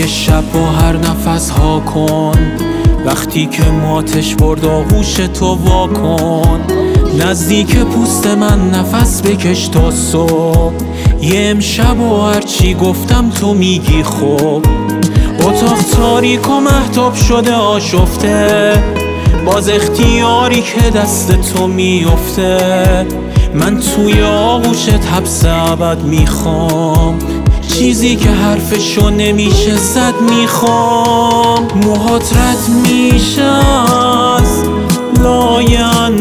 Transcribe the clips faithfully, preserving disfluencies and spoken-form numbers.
شب با هر نفس ها کن، وقتی که ماتش برد آغوش تو وا کن. نزدیک پوست من نفس بکش تا صبح، یه امشب و هرچی گفتم تو میگی خب. اتاق تاریک و مهتاب شده آشفته، باز اختیاری که دست تو میفته. من توی آغوشت حبس ابد میخوام، چیزی که حرفشو نمیشه زد میخوام. موهات رد میشه از لای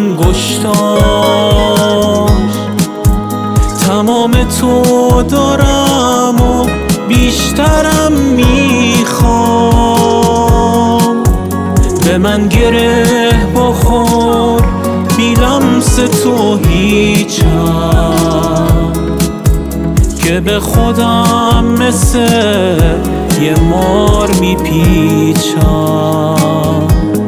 انگشتاش، تمام تو دارم و بیشترم میخوام. به من گره بخور بی لمس تو هیچم، که به خودم مثل یه مار میپیچم.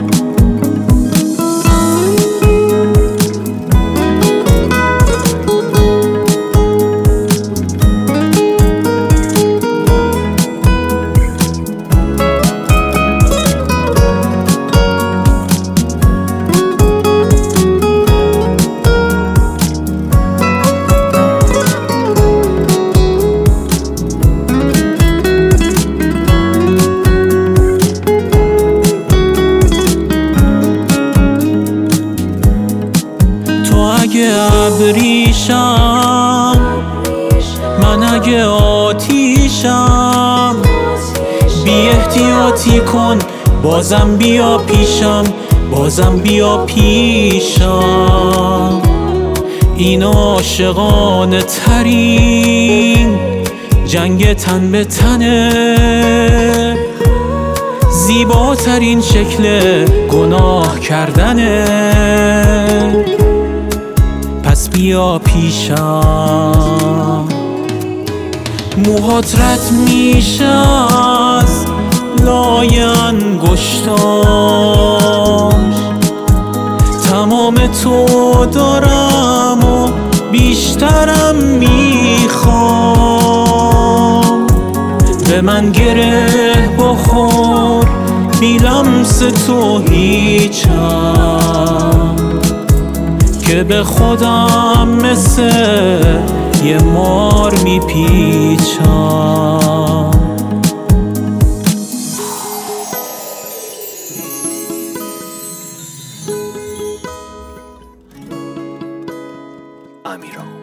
اگه ابریشم، من اگه آتیشم، بی احتیاطی کن بازم بیا پیشم، بازم بیا پیشم. این عاشقانه ترین جنگ تن به تنه، زیباترین شکل گناه کردنه. پس بیا پیشم. موهات رد میشه از لای انگشتاش، تمام تو دارم و بیشترم میخوام. به من گره بخور بی لمس تو هیچم، که به خودم مثل یه مار میپیچم. امیرام